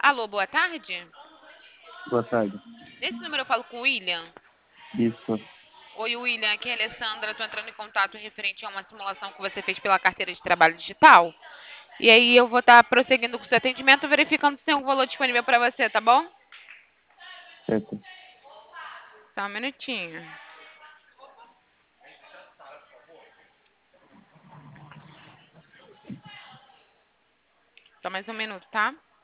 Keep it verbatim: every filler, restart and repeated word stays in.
Alô, boa tarde. Boa tarde. Nesse número eu falo com o William. Isso, Oi, William, aqui é a Alessandra. Estou entrando em contato referente a uma simulação que você fez pela carteira de trabalho digital. E aí eu vou estar prosseguindo com o seu atendimento, verificando se tem algum valor disponível para você, tá bom? certo. Só um minutinho. Só mais um minuto, tá?